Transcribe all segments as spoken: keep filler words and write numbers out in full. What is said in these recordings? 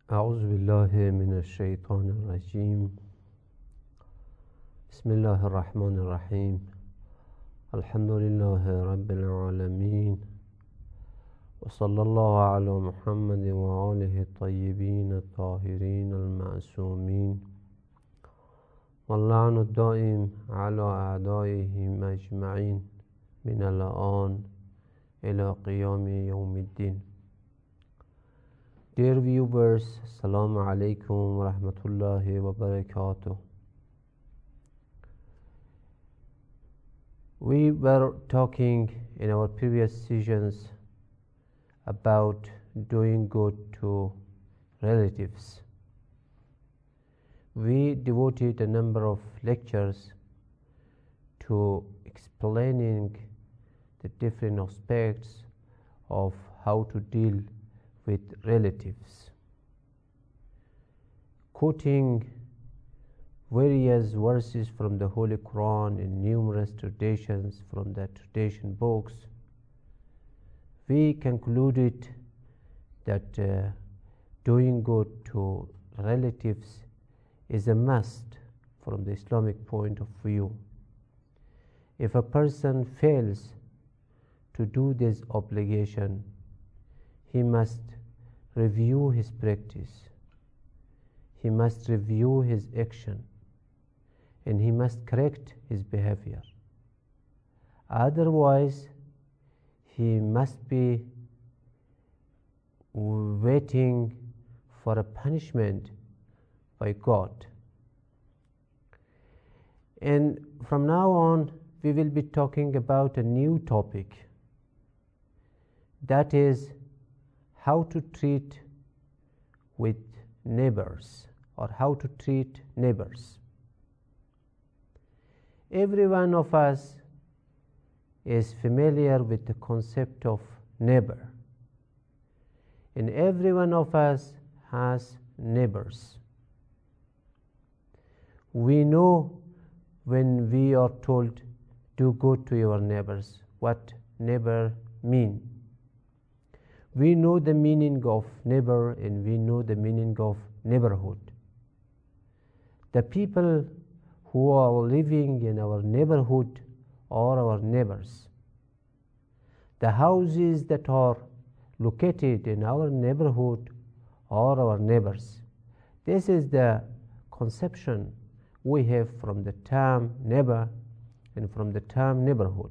أعوذ بالله من الشيطان الرجيم. بسم الله الرحمن الرحيم. الحمد لله رب العالمين، وصلى الله على محمد وآله الطيبين الطاهرين المعصومين، واللعن الدائم على أعدائهم أجمعين من الآن إلى قيام يوم الدين. Dear viewers, Assalamu alaikum wa rahmatullahi wa barakatuh. We were talking in our previous sessions about doing good to relatives. We devoted a number of lectures to explaining the different aspects of how to deal with relatives, quoting various verses from the Holy Quran and numerous traditions from the tradition books. We concluded that uh, doing good to relatives is a must from the Islamic point of view. If a person fails to do this obligation, he must review his practice, he must review his action, and he must correct his behavior. Otherwise, he must be waiting for a punishment by God. And from now on, we will be talking about a new topic, that is how to treat with neighbors, or how to treat neighbors. Every one of us is familiar with the concept of neighbor, and every one of us has neighbors. We know when we are told do good to your neighbors, what neighbor mean. We know the meaning of neighbor, and we know the meaning of neighborhood. The people who are living in our neighborhood are our neighbors. The houses that are located in our neighborhood are our neighbors. This is the conception we have from the term neighbor and from the term neighborhood.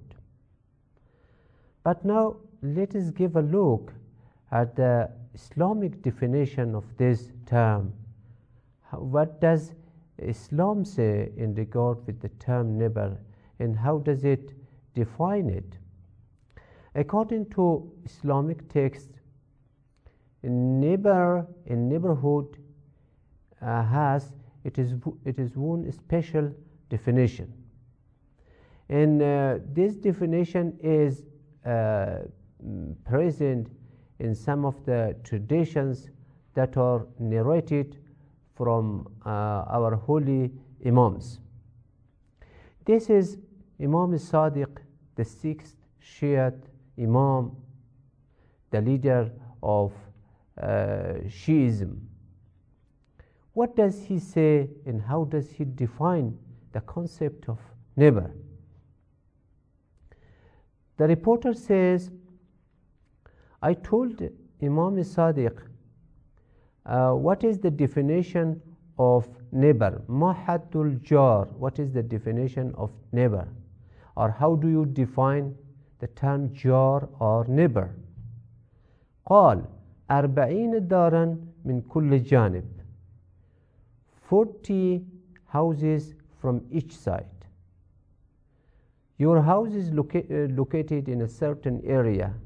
But now let us give a look at the Islamic definition of this term. What does Islam say in regard with the term neighbor, and how does it define it? According to Islamic text, neighbor in neighborhood uh, has it is it is one special definition, and uh, this definition is uh, present in some of the traditions that are narrated from uh, our holy Imams. This is Imam Sadiq, the sixth Shiite Imam, the leader of uh, Shiism. What does he say, and how does he define the concept of neighbor? The reporter says, I told Imam Sadiq, uh, what is the definition of neighbor? Ma haddul jar, what is the definition of neighbor? Or how do you define the term jar or neighbor? قال أربعين دارا من كل جانب, forty houses from each side. Your house is loca- uh, located in a certain area.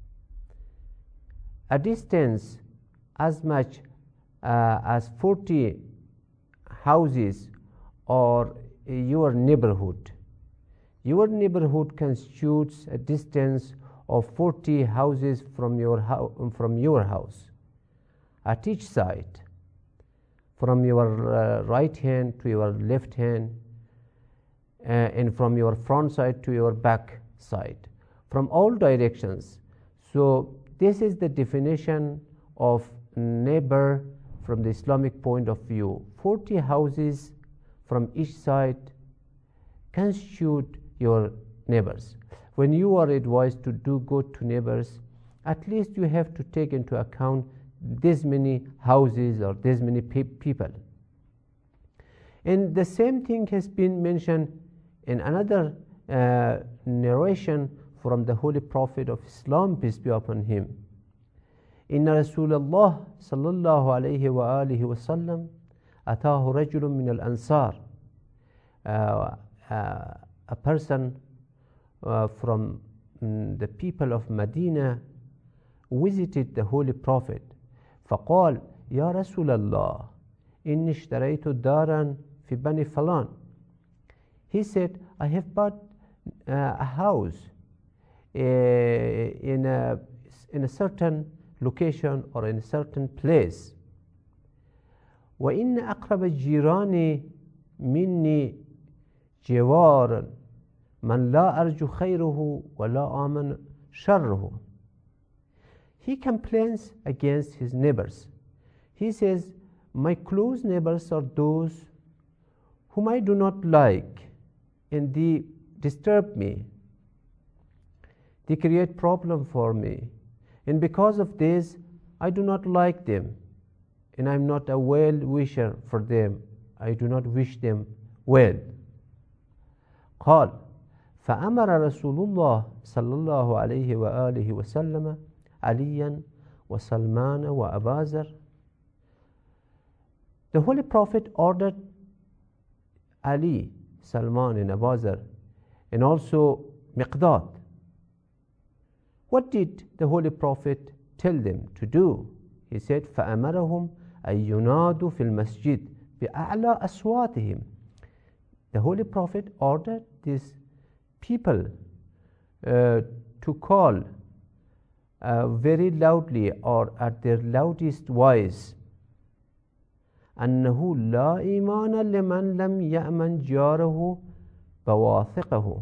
A distance as much uh, as forty houses or your neighborhood. Your neighborhood constitutes a distance of forty houses from your, ho- from your house at each side, from your uh, right hand to your left hand, uh, and from your front side to your back side, from all directions. So this is the definition of neighbor from the Islamic point of view. forty houses from each side constitute your neighbors. When you are advised to do good to neighbors, at least you have to take into account this many houses or this many pe- people. And the same thing has been mentioned in another uh, narration from the Holy Prophet of Islam, peace be upon him. Inna Rasulullah sallallahu alayhi wa alihi wa sallam atahu rajulun min al-ansar. Uh, uh, a person uh, from mm, the people of Medina visited the Holy Prophet. فقال يا رسول الله إني اشتريت دارا في بني فلان. He said, I have bought uh, a house uh, in a in a certain location or in a certain place. وإن أقرب الجيران مني جوار من لا أرجو خيره ولا آمن شره. He complains against his neighbors. He says, my close neighbors are those whom I do not like, and they disturb me. They create problem for me, and because of this, I do not like them, and I'm not a well-wisher for them. I do not wish them well. قال فأمر رسول الله صلى الله عليه وآله وسلم عليا وسلمان وأبا ذر. The Holy Prophet ordered Ali, Salman and Abu Dharr, and also Miqdad. What did the Holy Prophet tell them to do? He said, فَأَمَرَهُمْ أَن يُنَادُوا فِي الْمَسْجِدِ بِأَعْلَى أَصْوَاتِهِمْ. The Holy Prophet ordered these people uh, to call uh, very loudly or at their loudest voice, أنه لا إيمان لمن لم يأمن جاره بواثقه.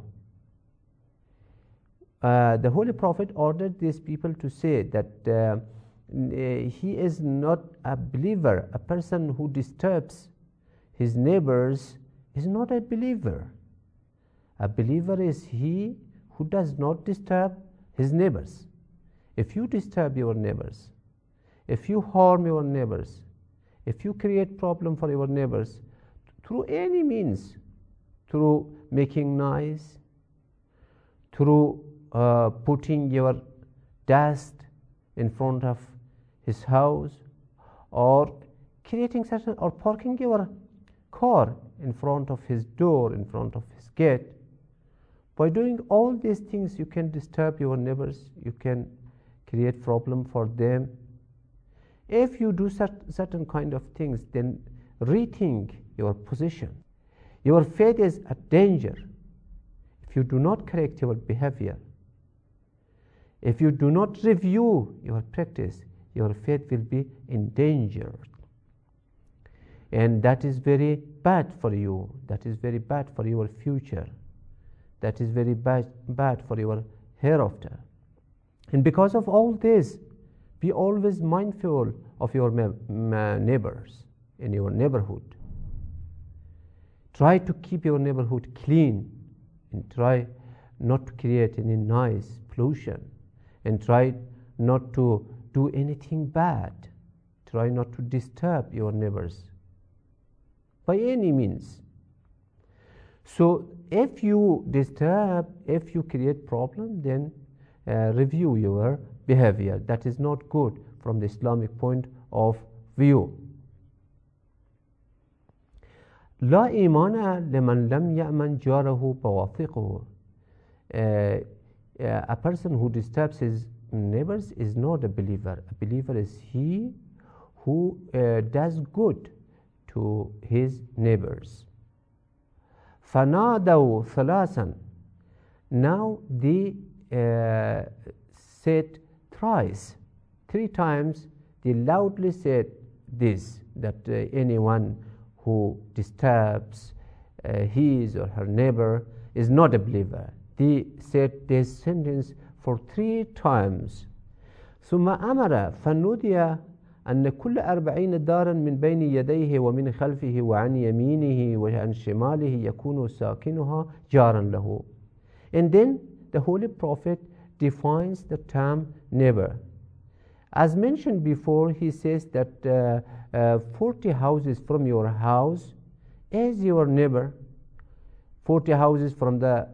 Uh, the Holy Prophet ordered these people to say that uh, he is not a believer. A person who disturbs his neighbors is not a believer. A believer is he who does not disturb his neighbors. If you disturb your neighbors, if you harm your neighbors, if you create problem for your neighbors through any means, through making noise, through uh, putting your dust in front of his house, or creating such or parking your car in front of his door, in front of his gate, by doing all these things you can disturb your neighbors, you can create problem for them. If you do certain kind of things, then rethink your position. Your faith is at danger if you do not correct your behavior. If you do not review your practice, your faith will be endangered. And that is very bad for you. That is very bad for your future. That is very bad, bad for your hereafter. And because of all this, be always mindful of your neighbors in your neighborhood. Try to keep your neighborhood clean, and try not to create any noise, pollution, and try not to do anything bad. Try not to disturb your neighbors by any means. So if you disturb, if you create problem, then uh, review your behavior. That is not good from the Islamic point of view. لا إيمان لمن لم يأمن جاره بواثقه. A person who disturbs his neighbors is not a believer. A believer is he who uh, does good to his neighbors. فنادوا ثلاثا. Now they uh, said thrice, three times they loudly said this, that uh, anyone who disturbs uh, his or her neighbor is not a believer. They said this sentence for three times. ثم أمر فنودي أن كل أربعين دارا من بين يديه ومن خلفه وعن يمينه وعن شماله يكون ساكنها جارا له. And then the Holy Prophet defines the term neighbor. As mentioned before, he says that uh, uh, forty houses from your house is your neighbor. forty houses from the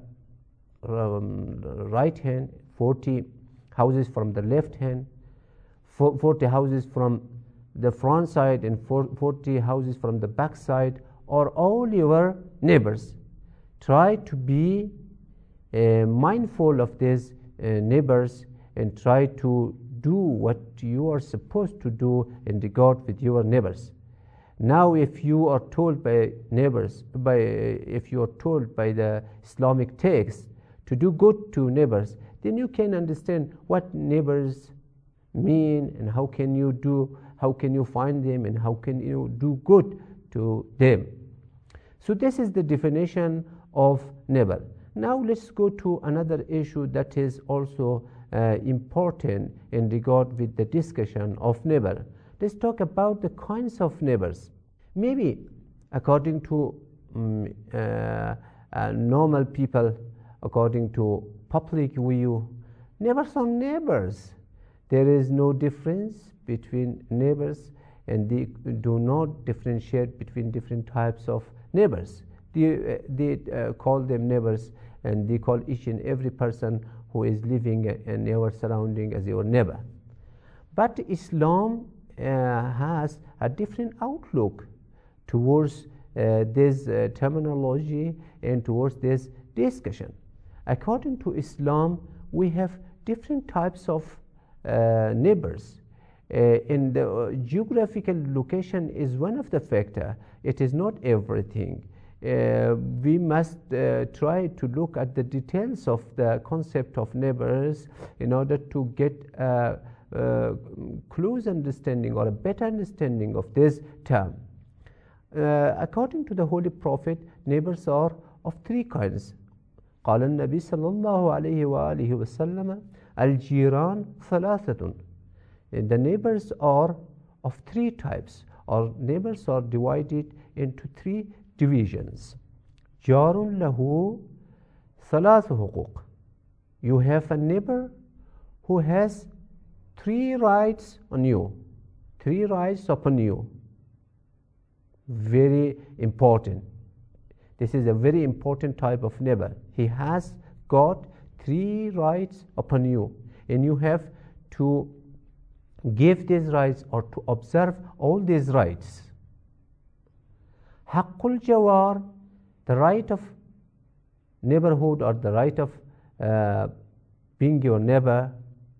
um, right hand, forty houses from the left hand, forty houses from the front side, and forty houses from the back side are all your neighbors. Try to be uh, mindful of these uh, neighbors and try to do what you are supposed to do in regard with your neighbors. Now, if you are told by neighbors, by if you are told by the Islamic text to do good to neighbors, then you can understand what neighbors mean and how can you do, how can you find them and how can you do good to them. So this is the definition of neighbor. Now let's go to another issue that is also uh, important in regard with the discussion of neighbor. Let's talk about the kinds of neighbors. Maybe according to um, uh, uh, normal people, according to public view, neighbors are neighbors. There is no difference between neighbors, and they do not differentiate between different types of neighbors. They, uh, they uh, call them neighbors, and they call each and every person who is living in our surrounding as your neighbor. But Islam uh, has a different outlook towards uh, this uh, terminology and towards this discussion. According to Islam, we have different types of uh, neighbors. Uh, and the uh, geographical location is one of the factors. It is not everything. Uh, we must uh, try to look at the details of the concept of neighbors in order to get a, a close understanding or a better understanding of this term. Uh, according to the Holy Prophet, neighbors are of three kinds. قال النبي صلى الله عليه وآله وسلم الجيران ثلاثة. The neighbors are of three types, or neighbors are divided into three divisions. جار له ثلاث حقوق. You have a neighbor who has three rights on you, three rights upon you. Very important. This is a very important type of neighbor. He has got three rights upon you, and you have to give these rights or to observe all these rights. Haqqul Jawar, the right of neighborhood or the right of uh, being your neighbor.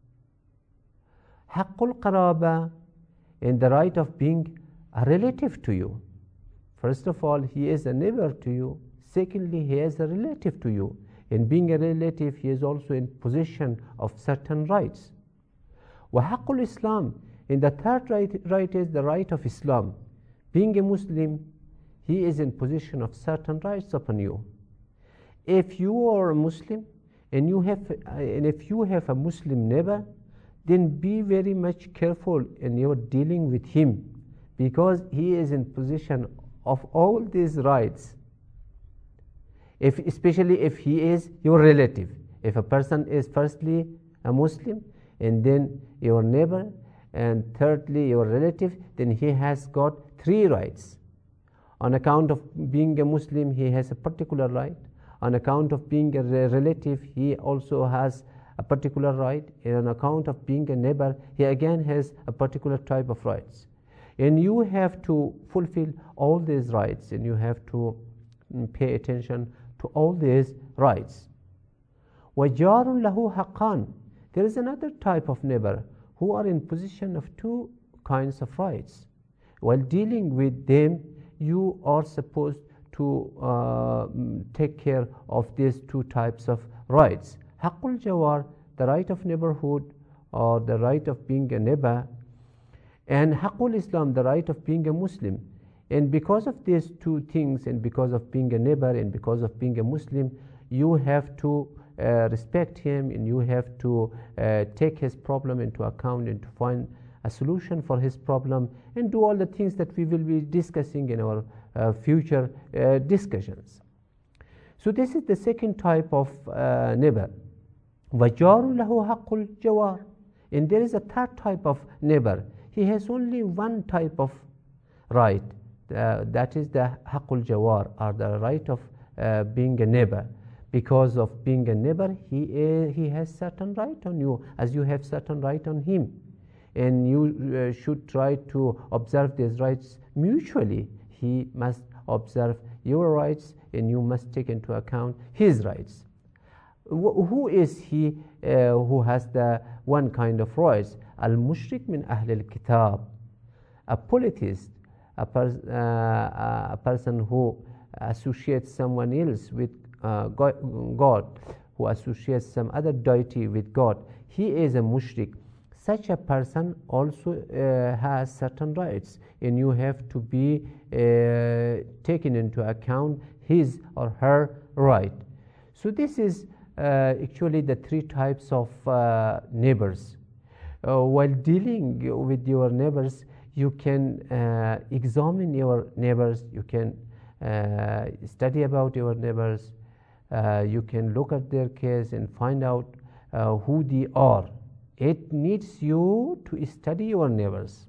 Haqqul Qaraba, and the right of being a relative to you. First of all, he is a neighbor to you. Secondly, he is a relative to you. In being a relative, he is also in possession of certain rights. وَحَقُّ Islam, and the third right, right is the right of Islam. Being a Muslim, he is in possession of certain rights upon you. If you are a Muslim and you have, and if you have a Muslim neighbor, then be very much careful in your dealing with him, because he is in possession of all these rights. If, especially if he is your relative. If a person is firstly a Muslim, and then your neighbor, and thirdly your relative, then he has got three rights. On account of being a Muslim, he has a particular right. On account of being a relative, he also has a particular right. And on account of being a neighbor, he again has a particular type of rights. And you have to fulfill all these rights, and you have to pay attention to all these rights. وَجَارٌ لَهُ حَقًّا. There is another type of neighbor who are in possession of two kinds of rights. While dealing with them, you are supposed to uh, take care of these two types of rights. Haqqul Jawar, the right of neighborhood or the right of being a neighbor, and Haqqul Islam, the right of being a Muslim. And because of these two things, and because of being a neighbor and because of being a Muslim, you have to uh, respect him, and you have to uh, take his problem into account and to find a solution for his problem, and do all the things that we will be discussing in our uh, future uh, discussions. So this is the second type of uh, neighbor. وَجَارٌ لَهُ حَقُّ الْجَوَارِ. And there is a third type of neighbor. He has only one type of right. Uh, that is the haqqul jawar, or the right of uh, being a neighbor. Because of being a neighbor, he uh, he has certain right on you, as you have certain right on him, and you uh, should try to observe these rights mutually. He must observe your rights, and you must take into account his rights. Wh who is he uh, who has the one kind of rights? Al-mushrik min ahl al-kitab, a polytheist, a, pers uh, a person who associates someone else with uh, God, who associates some other deity with God. He is a mushrik. Such a person also uh, has certain rights, and you have to be uh, taken into account his or her right. So this is uh, actually the three types of uh, neighbors. Uh, while dealing with your neighbors, you can uh, examine your neighbors, you can uh, study about your neighbors, uh, you can look at their case and find out uh, who they are. It needs you to study your neighbors.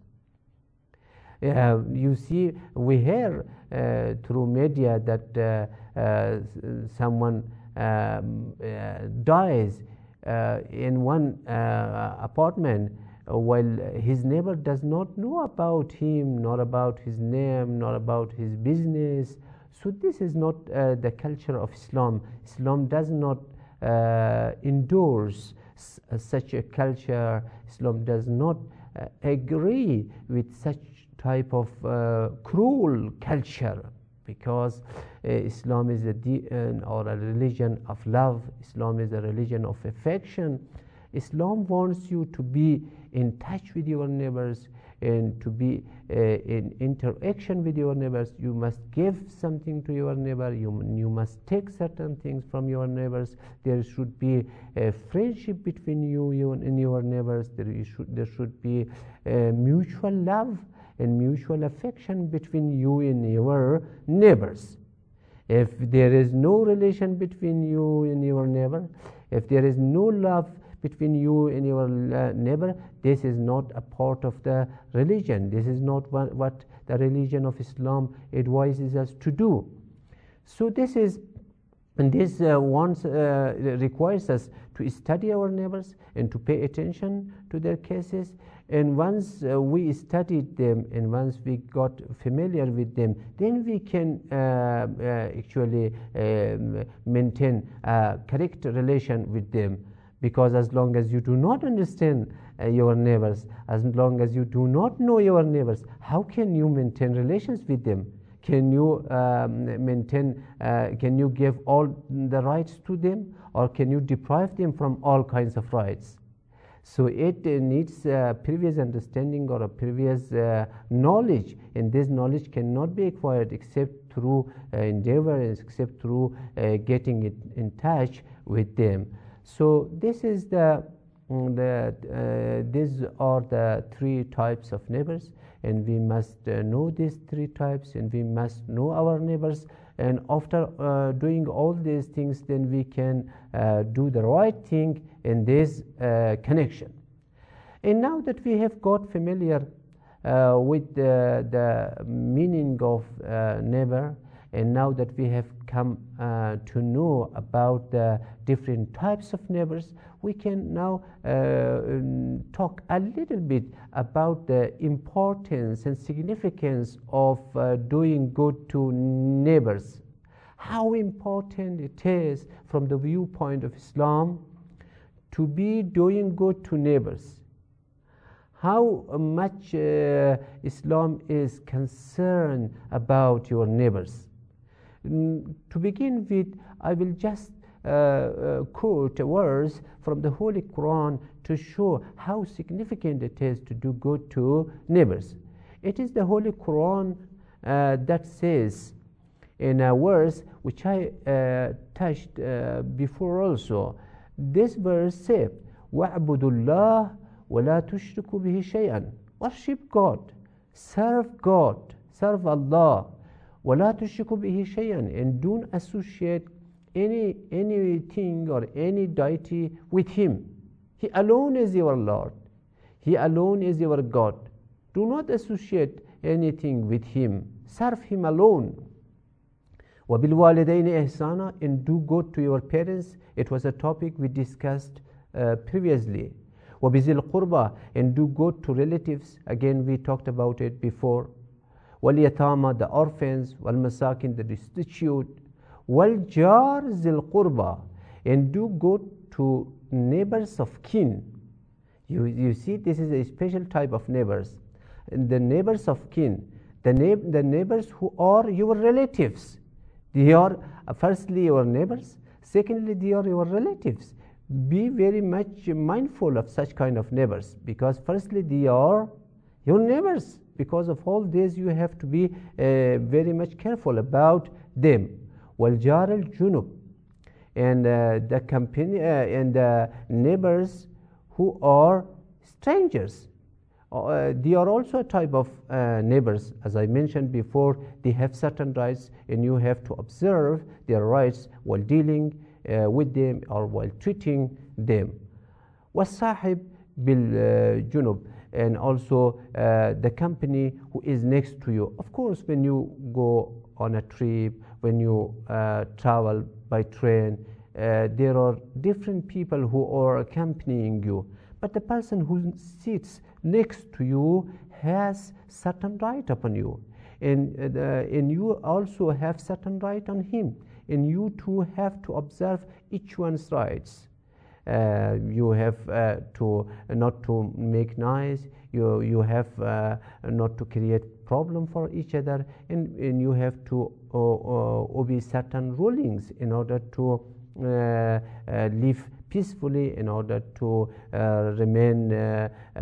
Uh, you see, we hear uh, through media that uh, uh, someone um, uh, dies uh, in one uh, apartment, uh, while his neighbor does not know about him, nor about his name, nor about his business. So this is not uh, the culture of Islam. Islam does not uh, endorse s such a culture. Islam does not uh, agree with such type of uh, cruel culture, because uh, Islam is a uh, or a religion of love. Islam is a religion of affection. Islam wants you to be in touch with your neighbors and to be uh, in interaction with your neighbors. You must give something to your neighbor. You, you must take certain things from your neighbors. There should be a friendship between you, you and your neighbors. There should, there should be a mutual love and mutual affection between you and your neighbors. If there is no relation between you and your neighbor, if there is no love between you and your uh, neighbor, this is not a part of the religion. This is not what, what the religion of Islam advises us to do. So this is, and this uh, once uh, requires us to study our neighbors and to pay attention to their cases. And once uh, we studied them and once we got familiar with them, then we can uh, uh, actually um, maintain a correct relation with them. Because as long as you do not understand uh, your neighbors, as long as you do not know your neighbors, how can you maintain relations with them? Can you um, maintain, uh, can you give all the rights to them, or can you deprive them from all kinds of rights? So it uh, needs uh, previous understanding or a previous uh, knowledge, and this knowledge cannot be acquired except through uh, endeavor, except through uh, getting it in touch with them. So this is the, the uh, these are the three types of neighbors, and we must uh, know these three types, and we must know our neighbors. And after uh, doing all these things, then we can uh, do the right thing in this uh, connection. And now that we have got familiar uh, with the, the meaning of uh, neighbor, and now that we have come uh, to know about the different types of neighbors, we can now uh, talk a little bit about the importance and significance of uh, doing good to neighbors. How important it is from the viewpoint of Islam to be doing good to neighbors. How much uh, Islam is concerned about your neighbors. Mm, to begin with, I will just uh, uh, quote words from the Holy Quran to show how significant it is to do good to neighbors. It is the Holy Quran uh, that says, in a verse which I uh, touched uh, before also, this verse said, وَاعْبُدُوا اللَّهَ وَلَا تُشْرِكُوا بِهِ شَيْئًا. worship God, serve God, serve Allah. وَلَا تُشْرِكُوا بِهِ شَيْئًا, and don't associate any anything or any deity with Him. He alone is your Lord. He alone is your God. Do not associate anything with Him. Serve Him alone. وَبِالْوَالِدَيْنِ إِحْسَانًا, and do good to your parents. It was a topic we discussed uh, previously. وَبِذِي الْقُرْبَى, and do good to relatives. Again, we talked about it before. وَالْيَتَامَى, the orphans. وَالْمَسَاكِنِ, the destitute. وَالْجَارِ ذِي الْقُرْبَى, and do good to neighbors of kin. You, you see, this is a special type of neighbors. And the neighbors of kin, the, na- the neighbors who are your relatives. They are uh, firstly your neighbors, secondly they are your relatives. Be very much mindful of such kind of neighbors, because firstly they are your neighbors. Because of all this, you have to be uh, very much careful about them. وَالْجَارِ الْجُنُبِ, and uh, the company uh, and the neighbors who are strangers. Uh, they are also a type of uh, neighbors. As I mentioned before, they have certain rights, and you have to observe their rights while dealing uh, with them or while treating them. وَالصَّاحِبِ بِالْجُنُبِ, and also uh, the company who is next to you. Of course, when you go on a trip, when you uh, travel by train, uh, there are different people who are accompanying you. But the person who sits next to you has certain right upon you. And, uh, and you also have certain right on him. And you too have to observe each one's rights. Uh, you have uh, to uh, not to make noise, you, you have uh, not to create problem for each other, and, and you have to uh, uh, obey certain rulings in order to uh, uh, live peacefully, in order to uh, remain uh, uh,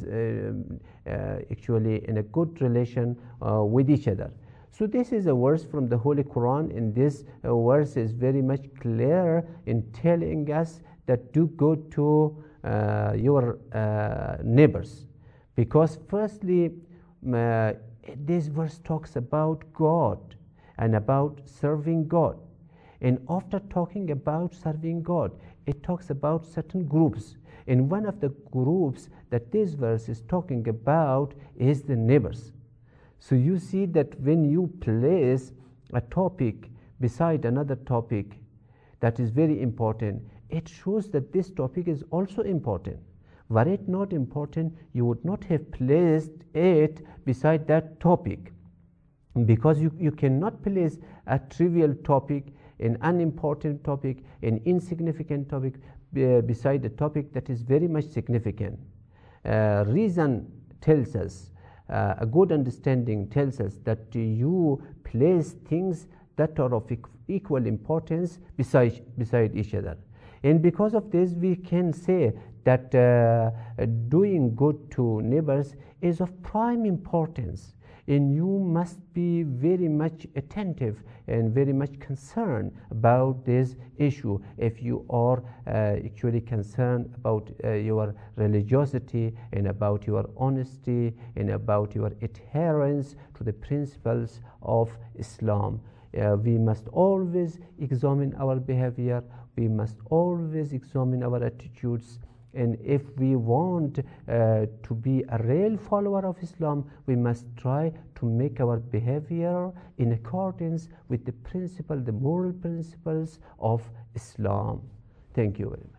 uh, actually in a good relation uh, with each other. So this is a verse from the Holy Quran, and this uh, verse is very much clear in telling us that do good to uh, your uh, neighbors. Because firstly, uh, this verse talks about God and about serving God. And after talking about serving God, it talks about certain groups. And one of the groups that this verse is talking about is the neighbors. So you see that when you place a topic beside another topic that is very important, it shows that this topic is also important. Were it not important, you would not have placed it beside that topic, because you, you cannot place a trivial topic, an unimportant topic, an insignificant topic uh, beside a topic that is very much significant. Uh, reason tells us, uh, a good understanding tells us that uh, you place things that are of equal importance beside, beside each other. And because of this, we can say that uh, doing good to neighbors is of prime importance, and you must be very much attentive and very much concerned about this issue if you are uh, actually concerned about uh, your religiosity and about your honesty and about your adherence to the principles of Islam. Uh, we must always examine our behavior. We must always examine our attitudes, and if we want uh, to be a real follower of Islam, we must try to make our behavior in accordance with the principle, the moral principles of Islam. Thank you very much.